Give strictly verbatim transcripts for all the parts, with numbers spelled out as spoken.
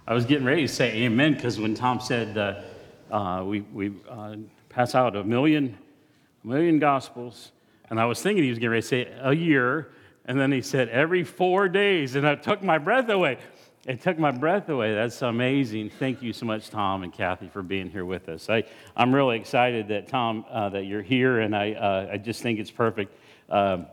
I was getting ready to say amen because when Tom said uh, uh, we, we uh, pass out a million, a million gospels, and I was thinking he was getting ready to say a year, and then he said every four days, and it took my breath away. It took my breath away. That's amazing. Thank you so much, Tom and Kathy, for being here with us. I, I'm really excited that, Tom, uh, that you're here, and I, uh, I just think it's perfect. Um,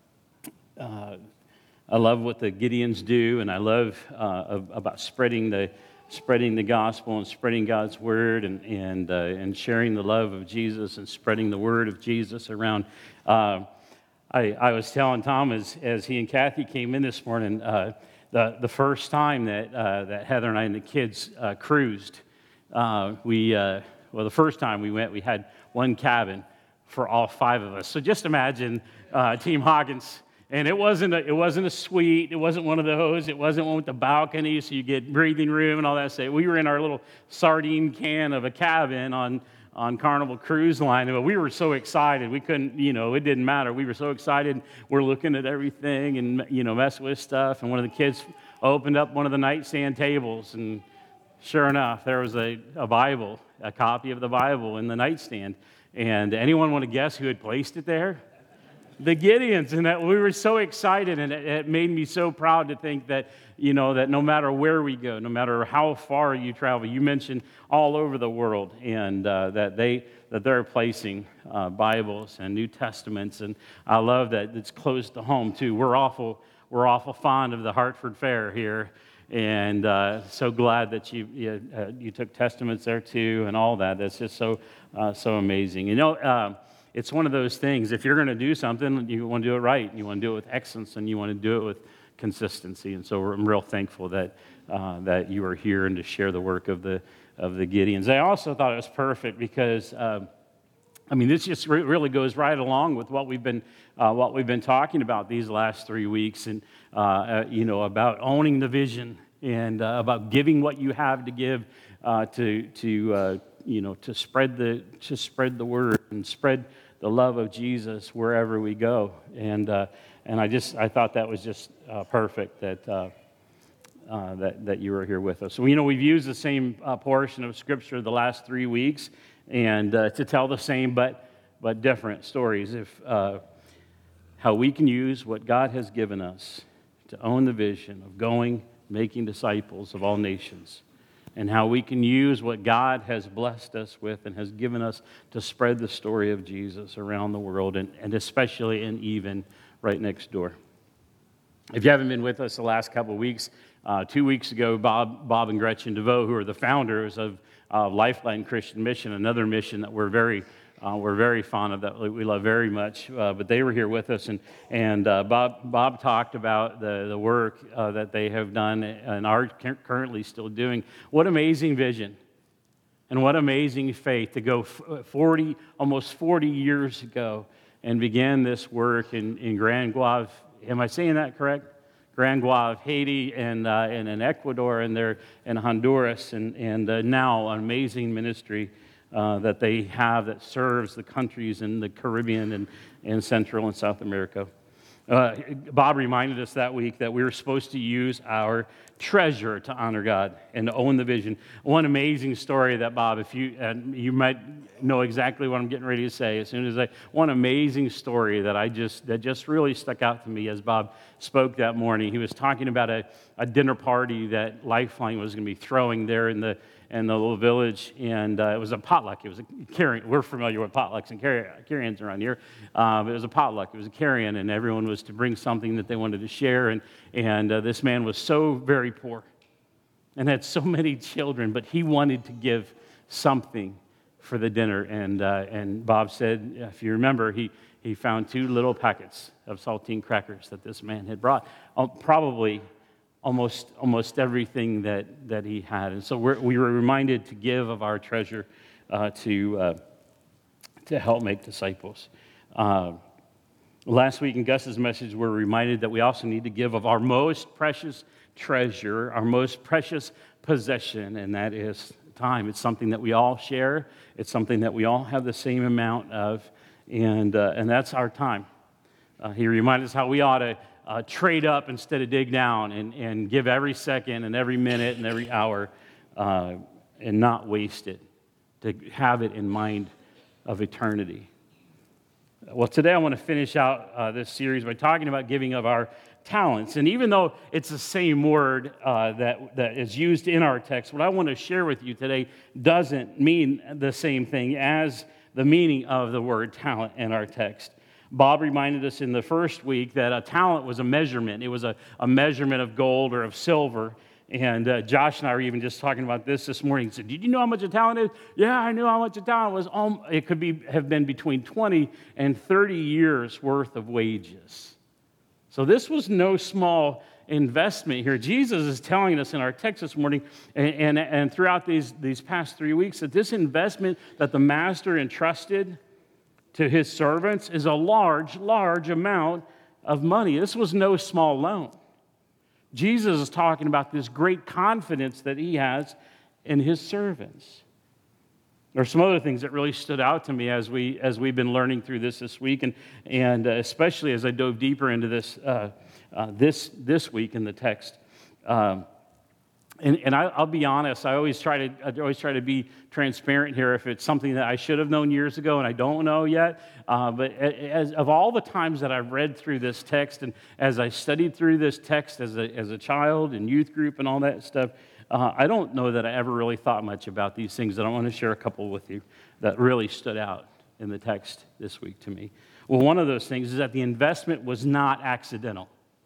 uh, I love what the Gideons do, and I love uh, about spreading the spreading the gospel and spreading God's word and and uh, and sharing the love of Jesus and spreading the word of Jesus around. Uh, I, I was telling Tom as as he and Kathy came in this morning, uh, the the first time that uh, that Heather and I and the kids uh, cruised, uh, we uh, well the first time we went, we had one cabin for all five of us. So just imagine uh, Team Hawkins. And it wasn't a, it wasn't a suite. It wasn't one of those. It wasn't one with the balcony, so you get breathing room and all that stuff. We were in our little sardine can of a cabin on, on Carnival Cruise Line. But we were so excited. We couldn't, you know, it didn't matter. We were so excited. We're looking at everything and, you know, messing with stuff. And one of the kids opened up one of the nightstand tables. And sure enough, there was a, a Bible, a copy of the Bible in the nightstand. And anyone want to guess who had placed it there? The Gideons, and that we were so excited, and it, it made me so proud to think that, you know, that no matter where we go, no matter how far you travel, you mentioned all over the world, and uh, that they that they're placing uh, Bibles and New Testaments, and I love that it's close to home too. We're awful we're awful fond of the Hartford Fair here, and uh, so glad that you you, uh, you took Testaments there too, and all that. That's just so uh, so amazing. You know. Uh, It's one of those things, if you're going to do something, you want to do it right, you want to do it with excellence, and you want to do it with consistency. And so I'm real thankful that uh, that you are here and to share the work of the of the Gideons. I also thought it was perfect because, uh, I mean, this just re- really goes right along with what we've been uh, what we've been talking about these last three weeks, and uh, uh, you know, about owning the vision and uh, about giving what you have to give uh, to to uh, you know to spread the to spread the word and spread the love of Jesus wherever we go. And uh, and I just I thought that was just uh, perfect that uh, uh, that that you were here with us. So you know we've used the same uh, portion of Scripture the last three weeks, and uh, to tell the same but but different stories. If uh, how we can use what God has given us to own the vision of going, making disciples of all nations, and how we can use what God has blessed us with and has given us to spread the story of Jesus around the world, and, and especially and even right next door. If you haven't been with us the last couple of weeks, uh, two weeks ago, Bob, Bob and Gretchen DeVoe, who are the founders of uh, Lifeline Christian Mission, another mission that we're very Uh, we're very fond of, that we love very much, uh, but they were here with us, and and uh, Bob Bob talked about the the work uh, that they have done and are currently still doing. What amazing vision, and what amazing faith to go forty, almost forty years ago, and begin this work in in Grand Guave. Am I saying that correct? Grand Guave, Haiti, and uh, and in Ecuador, and there in Honduras, and and uh, now an amazing ministry Uh, that they have that serves the countries in the Caribbean and, and Central and South America. Uh, Bob reminded us that week that we were supposed to use our treasure to honor God and to own the vision. One amazing story that Bob, if you and you might know exactly what I'm getting ready to say as soon as I, one amazing story that I just that just really stuck out to me as Bob spoke that morning. He was talking about a, a dinner party that Lifeline was going to be throwing there in the in the little village, and uh, it was a potluck. It was a carry. We're familiar with potlucks and carry, carry-ins around here. Um, it was a potluck. It was a carry-in, and everyone was to bring something that they wanted to share. And and uh, this man was so very poor, and had so many children, but he wanted to give something for the dinner. And uh, and Bob said, if you remember, he he found two little packets of saltine crackers that this man had brought, uh, probably. Almost, almost everything that, that he had, and so we're, we were reminded to give of our treasure uh, to uh, to help make disciples. Uh, last week in Gus's message, we're reminded that we also need to give of our most precious treasure, our most precious possession, and that is time. It's something that we all share. It's something that we all have the same amount of, and uh, and that's our time. Uh, he reminded us how we ought to uh, trade up instead of dig down and, and give every second and every minute and every hour uh, and not waste it, to have it in mind of eternity. Well, today I want to finish out uh, this series by talking about giving of our talents. And even though it's the same word uh, that, that is used in our text, what I want to share with you today doesn't mean the same thing as the meaning of the word talent in our text. Bob reminded us in the first week that a talent was a measurement. It was a, a measurement of gold or of silver. And uh, Josh and I were even just talking about this this morning. He said, did you know how much a talent is? Yeah, I knew how much a talent was. Um, it could be have been between twenty and thirty years worth of wages. So this was no small investment here. Jesus is telling us in our text this morning and, and, and throughout these, these past three weeks that this investment that the master entrusted to his servants is a large, large amount of money. This was no small loan. Jesus is talking about this great confidence that he has in his servants. There are some other things that really stood out to me as, we, as we've been learning through this this week, and, and uh, especially as I dove deeper into this uh, uh, this, this week in the text. Um, and and I, I'll be honest, I always try to I always try to be transparent here if it's something that I should have known years ago and I don't know yet. Uh, but as of all the times that I've read through this text and as I studied through this text as a as a child and youth group and all that stuff, uh, I don't know that I ever really thought much about these things. And I want to share a couple with you that really stood out in the text this week to me. Well, one of those things is that the investment was not accidental.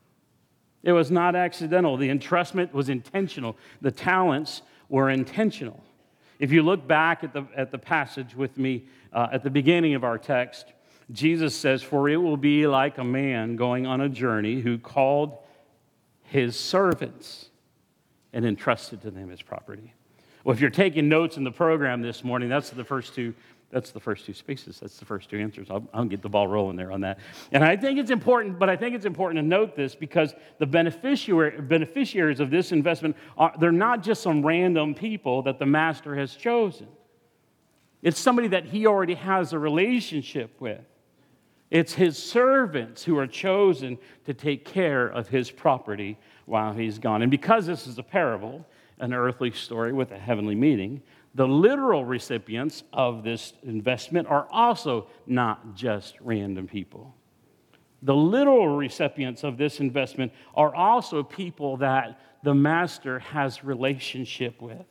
It was not accidental. The entrustment was intentional. The talents were intentional. If you look back at the, at the passage with me uh, at the beginning of our text, Jesus says, "For it will be like a man going on a journey who called his servants and entrusted to them his property." Well, if you're taking notes in the program this morning, that's the first two That's the first two spaces. That's the first two answers. I'll, I'll get the ball rolling there on that. And I think it's important, but I think it's important to note this because the beneficiary, beneficiaries of this investment, are, they're not just some random people that the master has chosen. It's somebody that he already has a relationship with. It's his servants who are chosen to take care of his property while he's gone. And because this is a parable, an earthly story with a heavenly meaning, the literal recipients of this investment are also not just random people. The literal recipients of this investment are also people that the master has relationship with.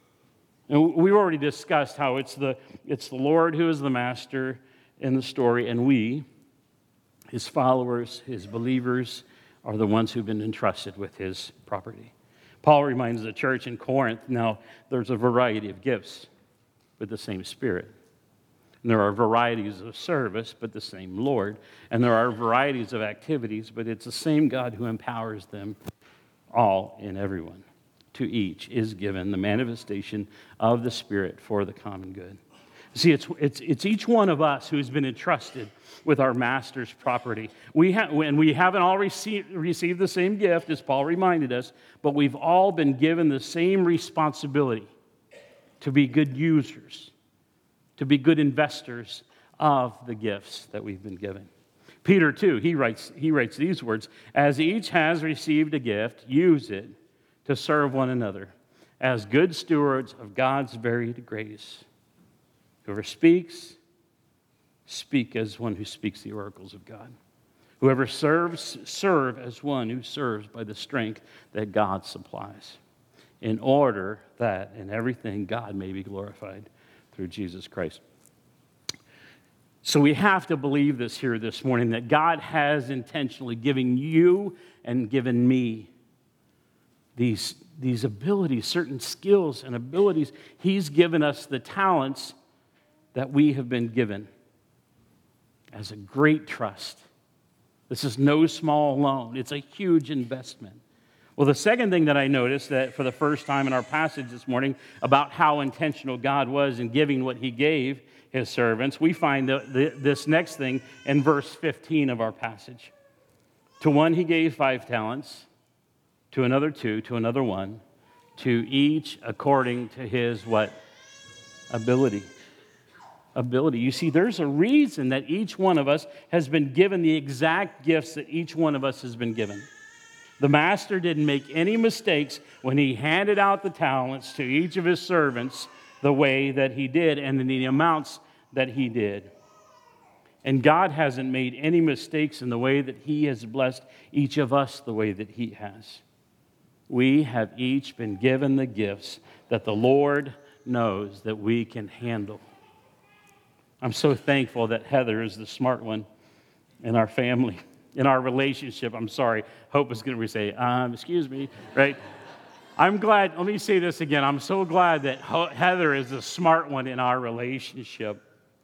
And we've already discussed how it's the, it's the Lord who is the master in the story, and we, his followers, his believers, are the ones who've been entrusted with his property. Paul reminds the church in Corinth, now there's a variety of gifts, but the same Spirit. And there are varieties of service, but the same Lord. And there are varieties of activities, but it's the same God who empowers them all and everyone. To each is given the manifestation of the Spirit for the common good. See, it's, it's, it's each one of us who's been entrusted with our master's property. We ha- and we haven't all received, received the same gift, as Paul reminded us, but we've all been given the same responsibility to be good users, to be good investors of the gifts that we've been given. Peter, too, he writes, he writes these words, "As each has received a gift, use it to serve one another as good stewards of God's varied grace. Whoever speaks, speak as one who speaks the oracles of God. Whoever serves, serve as one who serves by the strength that God supplies, in order that in everything God may be glorified through Jesus Christ." So we have to believe this here this morning, that God has intentionally given you and given me these, these abilities, certain skills and abilities. He's given us the talents that we have been given as a great trust. This is no small loan. It's a huge investment. Well, the second thing that I noticed that for the first time in our passage this morning about how intentional God was in giving what he gave his servants, we find the, the, this next thing in verse fifteen of our passage. To one he gave five talents, to another two, to another one, to each according to his what? Ability. ability. You see, there's a reason that each one of us has been given the exact gifts that each one of us has been given. The master didn't make any mistakes when he handed out the talents to each of his servants the way that he did and in the amounts that he did. And God hasn't made any mistakes in the way that he has blessed each of us the way that he has. We have each been given the gifts that the Lord knows that we can handle. I'm so thankful that Heather is the smart one in our family, in our relationship. I'm sorry. Hope is going to say, um, excuse me, right? I'm glad, let me say this again. I'm so glad that Heather is the smart one in our relationship.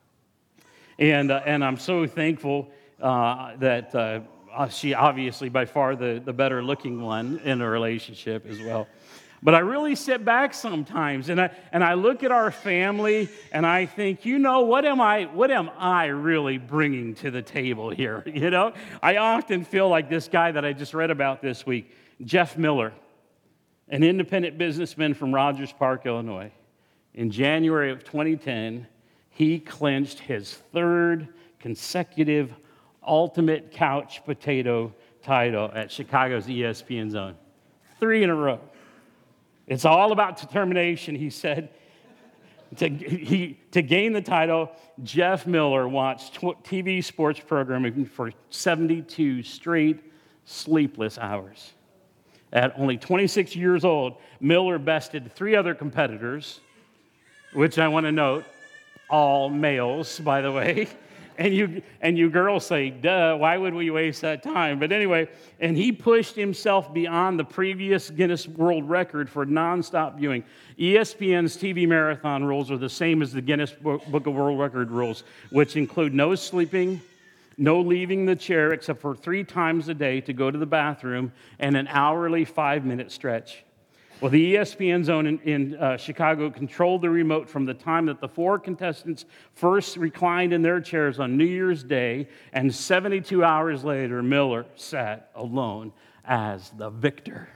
And, uh, and I'm so thankful uh, that uh, she obviously by far the, the better looking one in a relationship as well. But I really sit back sometimes and I and I look at our family and I think, you know, what am I what am I really bringing to the table here? You know, I often feel like this guy that I just read about this week, Jeff Miller, an independent businessman from Rogers Park, Illinois. In January of twenty ten, he clinched his third consecutive ultimate couch potato title at Chicago's E S P N Zone. Three in a row. It's all about determination, he said. To, he, to gain the title, Jeff Miller watched T V sports programming for seventy-two straight sleepless hours. At only twenty-six years old, Miller bested three other competitors, which I want to note, all males, by the way. And you and you girls say, duh, why would we waste that time? But anyway, and he pushed himself beyond the previous Guinness World Record for nonstop viewing. E S P N's T V marathon rules are the same as the Guinness Book of World Record rules, which include no sleeping, no leaving the chair except for three times a day to go to the bathroom, and an hourly five-minute stretch. Well, the E S P N Zone in, in uh, Chicago controlled the remote from the time that the four contestants first reclined in their chairs on New Year's Day, and seventy-two hours later, Miller sat alone as the victor.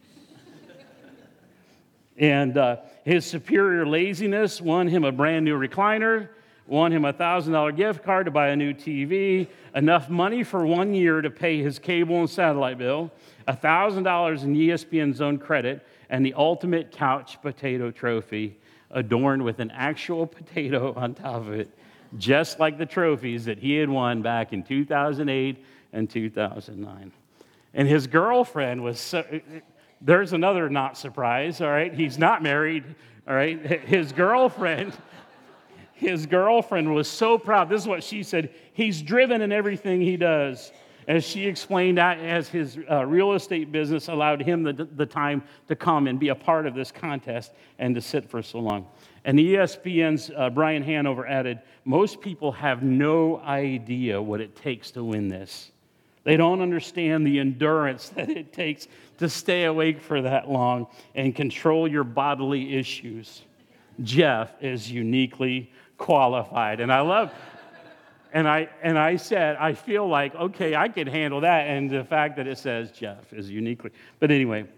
And uh, his superior laziness won him a brand new recliner, won him a one thousand dollars gift card to buy a new T V, enough money for one year to pay his cable and satellite bill, one thousand dollars in E S P N Zone credit, and the ultimate couch potato trophy adorned with an actual potato on top of it, just like the trophies that he had won back in two thousand eight and two thousand nine. And his girlfriend was so, there's another not surprise, all right? He's not married, all right? His girlfriend, his girlfriend was so proud. This is what she said. He's driven in everything he does. As she explained, as his uh, real estate business allowed him the, the time to come and be a part of this contest and to sit for so long. And E S P N's uh, Brian Hanover added, most people have no idea what it takes to win this. They don't understand the endurance that it takes to stay awake for that long and control your bodily issues. Jeff is uniquely qualified. And I love... And I and I said, I feel like, okay, I could handle that. And the fact that it says Jeff is uniquely. But anyway,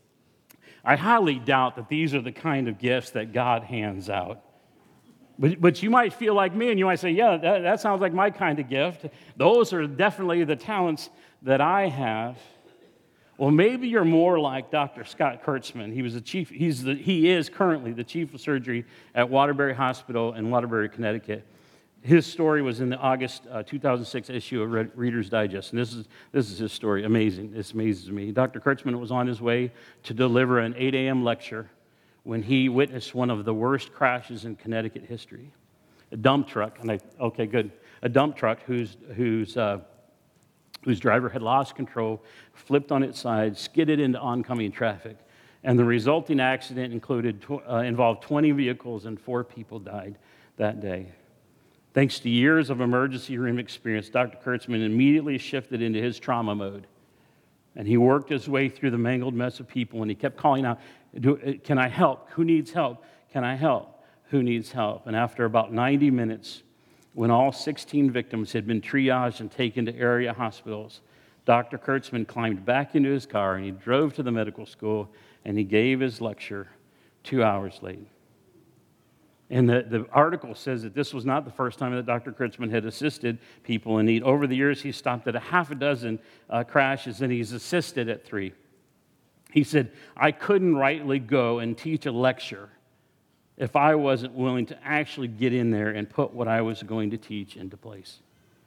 I highly doubt that these are the kind of gifts that God hands out. But, but you might feel like me, and you might say, yeah, that, that sounds like my kind of gift. Those are definitely the talents that I have. Well, maybe you're more like Doctor Scott Kurtzman. He was the chief. He's the, he is currently the chief of surgery at Waterbury Hospital in Waterbury, Connecticut. His story was in the August uh, two thousand six issue of Reader's Digest, and this is this is his story. Amazing. This amazes me. Doctor Kurtzman was on his way to deliver an eight a.m. lecture when he witnessed one of the worst crashes in Connecticut history. A dump truck, and I okay, good. A dump truck whose whose uh, whose driver had lost control, flipped on its side, skidded into oncoming traffic, and the resulting accident included uh, involved twenty vehicles and four people died that day. Thanks to years of emergency room experience, Doctor Kurtzman immediately shifted into his trauma mode. And he worked his way through the mangled mess of people, and he kept calling out, can I help? Who needs help? Can I help? Who needs help? And after about ninety minutes, when all sixteen victims had been triaged and taken to area hospitals, Doctor Kurtzman climbed back into his car, and he drove to the medical school, and he gave his lecture two hours late. And the, the article says that this was not the first time that Doctor Kurtzman had assisted people in need. Over the years, he stopped at a half a dozen uh, crashes, and he's assisted at three. He said, I couldn't rightly go and teach a lecture if I wasn't willing to actually get in there and put what I was going to teach into place.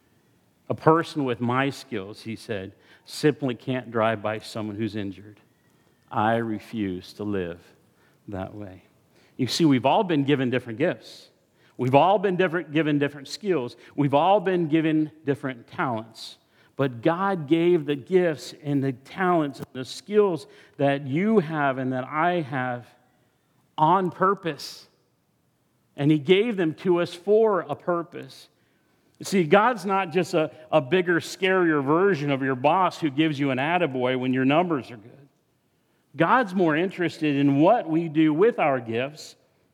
A person with my skills, he said, simply can't drive by someone who's injured. I refuse to live that way. You see, we've all been given different gifts. We've all been different, given different skills. We've all been given different talents. But God gave the gifts and the talents and the skills that you have and that I have on purpose. And He gave them to us for a purpose. You see, God's not just a, a bigger, scarier version of your boss who gives you an attaboy when your numbers are good. God's more interested in what we do with our gifts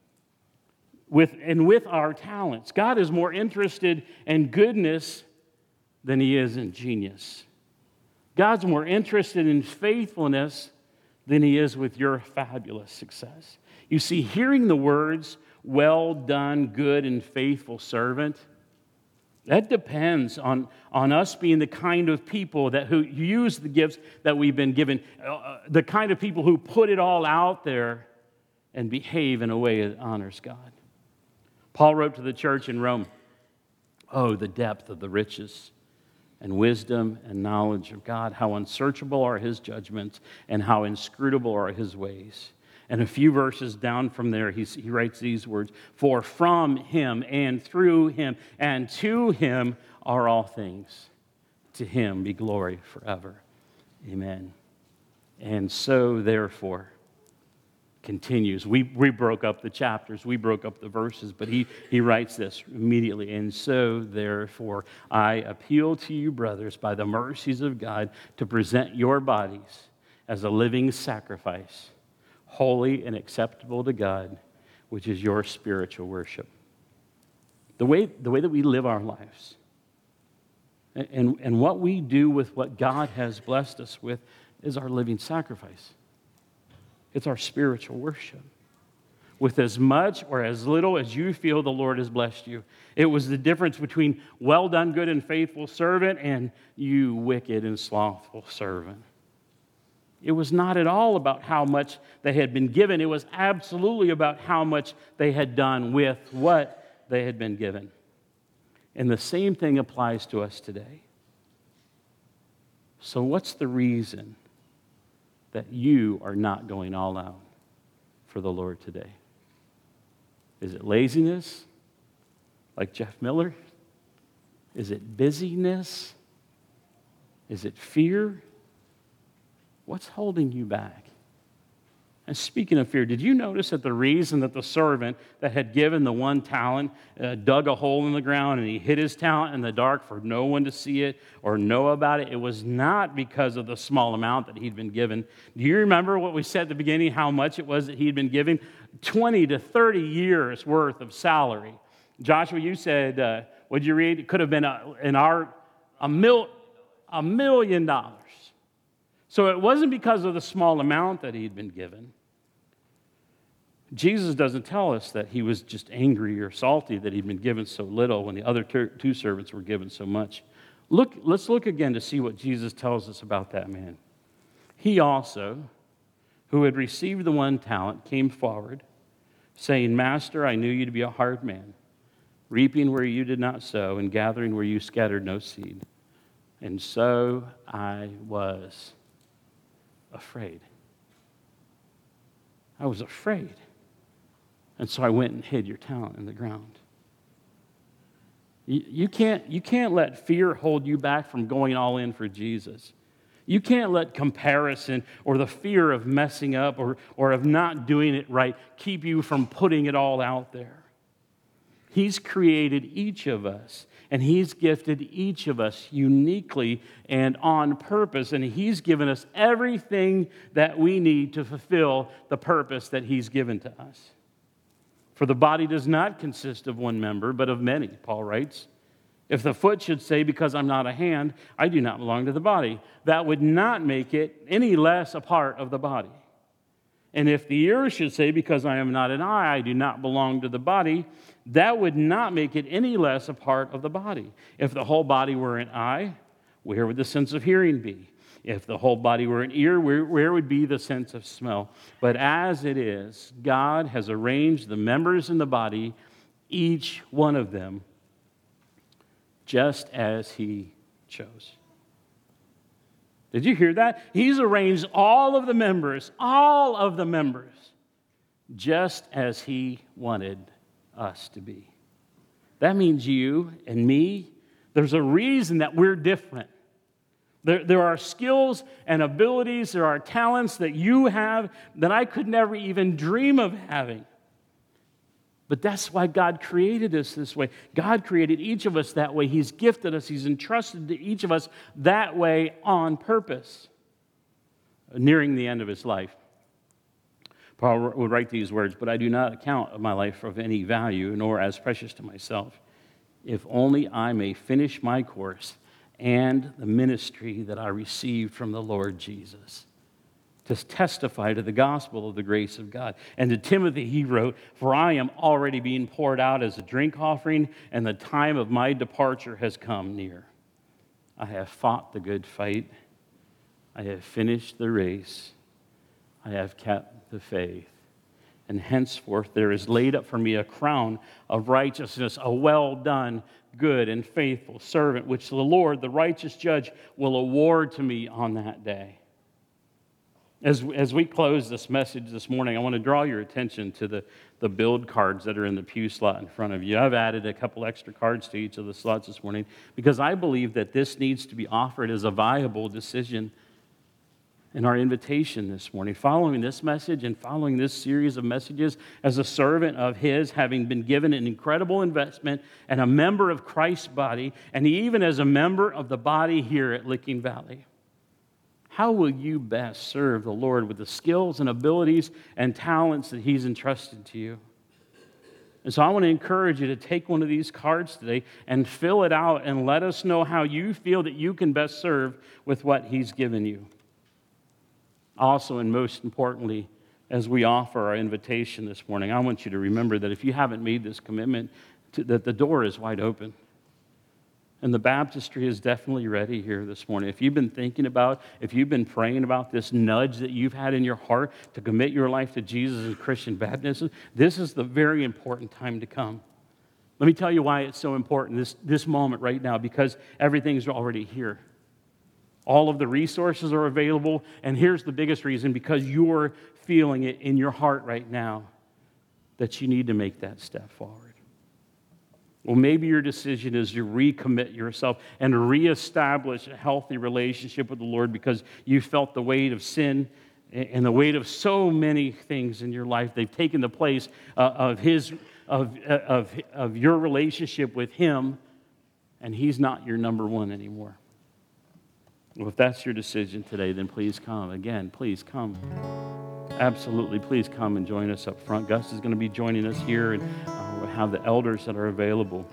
with, and with our talents. God is more interested in goodness than He is in genius. God's more interested in faithfulness than He is with your fabulous success. You see, hearing the words, well done, good and faithful servant, that depends on, on us being the kind of people that who use the gifts that we've been given, uh, the kind of people who put it all out there and behave in a way that honors God. Paul wrote to the church in Rome, oh, the depth of the riches and wisdom and knowledge of God, how unsearchable are His judgments and how inscrutable are His ways. And a few verses down from there, he, he writes these words, for from Him and through Him and to Him are all things. To Him be glory forever. Amen. And so, therefore, continues. We, we broke up the chapters, we broke up the verses, but he, he writes this immediately. And so, therefore, I appeal to you, brothers, by the mercies of God, to present your bodies as a living sacrifice, holy and acceptable to God, which is your spiritual worship. The way, the way that we live our lives and, and what we do with what God has blessed us with is our living sacrifice. It's our spiritual worship. With as much or as little as you feel the Lord has blessed you. It was the difference between well done, good and faithful servant and you wicked and slothful servant. It was not at all about how much they had been given. It was absolutely about how much they had done with what they had been given. And the same thing applies to us today. So what's the reason that you are not going all out for the Lord today? Is it laziness, like Jeff Miller? Is it busyness? Is it fear? What's holding you back? And speaking of fear, did you notice that the reason that the servant that had given the one talent uh, dug a hole in the ground and he hid his talent in the dark for no one to see it or know about it? It was not because of the small amount that he'd been given. Do you remember what we said at the beginning, how much it was that he'd been given? twenty to thirty years worth of salary. Joshua, you said, uh, what did you read? It could have been a, in our, a, mil, a million dollars. So it wasn't because of the small amount that he'd been given. Jesus doesn't tell us that he was just angry or salty that he'd been given so little when the other two servants were given so much. Look, let's look again to see what Jesus tells us about that man. He also, who had received the one talent, came forward, saying, Master, I knew you to be a hard man, reaping where you did not sow and gathering where you scattered no seed. And so I was afraid. I was afraid. And so I went and hid your talent in the ground. You, you, can't, you can't let fear hold you back from going all in for Jesus. You can't let comparison or the fear of messing up or, or of not doing it right keep you from putting it all out there. He's created each of us, and He's gifted each of us uniquely and on purpose, and He's given us everything that we need to fulfill the purpose that He's given to us. For the body does not consist of one member, but of many, Paul writes. If the foot should say, because I'm not a hand, I do not belong to the body, that would not make it any less a part of the body. And if the ear should say, because I am not an eye, I do not belong to the body, that would not make it any less a part of the body. If the whole body were an eye, where would the sense of hearing be? If the whole body were an ear, where, where would be the sense of smell? But as it is, God has arranged the members in the body, each one of them, just as He chose. Did you hear that? He's arranged all of the members, all of the members, just as He wanted us to be. That means you and me, there's a reason that we're different. There, there are skills and abilities, there are talents that you have that I could never even dream of having. But that's why God created us this way. God created each of us that way. He's gifted us. He's entrusted to each of us that way on purpose. Nearing the end of his life, Paul would write these words, "But I do not account my life of any value, nor as precious to myself, if only I may finish my course and the ministry that I received from the Lord Jesus, to testify to the gospel of the grace of God." And to Timothy he wrote, "For I am already being poured out as a drink offering, and the time of my departure has come near. I have fought the good fight. I have finished the race. I have kept the faith. And henceforth there is laid up for me a crown of righteousness, a well done, good and faithful servant, which the Lord, the righteous judge, will award to me on that day." As, as we close this message this morning, I want to draw your attention to the, the build cards that are in the pew slot in front of you. I've added a couple extra cards to each of the slots this morning because I believe that this needs to be offered as a viable decision in our invitation this morning. Following this message and following this series of messages as a servant of His, having been given an incredible investment and a member of Christ's body, and even as a member of the body here at Licking Valley, how will you best serve the Lord with the skills and abilities and talents that He's entrusted to you? And so I want to encourage you to take one of these cards today and fill it out and let us know how you feel that you can best serve with what He's given you. Also, and most importantly, as we offer our invitation this morning, I want you to remember that if you haven't made this commitment, to, that the door is wide open. And the baptistry is definitely ready here this morning. If you've been thinking about, if you've been praying about this nudge that you've had in your heart to commit your life to Jesus and Christian baptism, this is the very important time to come. Let me tell you why it's so important, this, this moment right now, because everything's already here. All of the resources are available, and here's the biggest reason, because you're feeling it in your heart right now that you need to make that step forward. Well, maybe your decision is to recommit yourself and to reestablish a healthy relationship with the Lord because you felt the weight of sin and the weight of so many things in your life. They've taken the place uh, of his, of, of, of your relationship with Him, and He's not your number one anymore. Well, if that's your decision today, then please come. Again, please come. Absolutely, please come and join us up front. Gus is going to be joining us here, and uh, we'll have the elders that are available.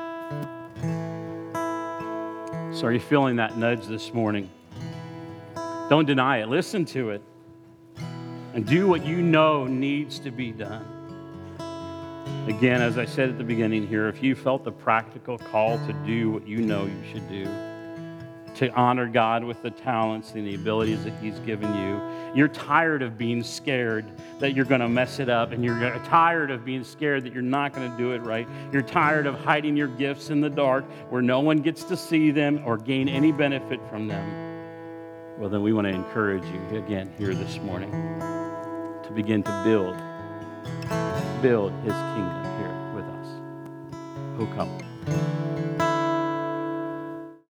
So are you feeling that nudge this morning? Don't deny it. Listen to it. And do what you know needs to be done. Again, as I said at the beginning here, if you felt the practical call to do what you know you should do, to honor God with the talents and the abilities that He's given you. You're tired of being scared that you're going to mess it up, and you're tired of being scared that you're not going to do it right. You're tired of hiding your gifts in the dark where no one gets to see them or gain any benefit from them. Well, then we want to encourage you again here this morning to begin to build, build His kingdom here with us. Oh, come.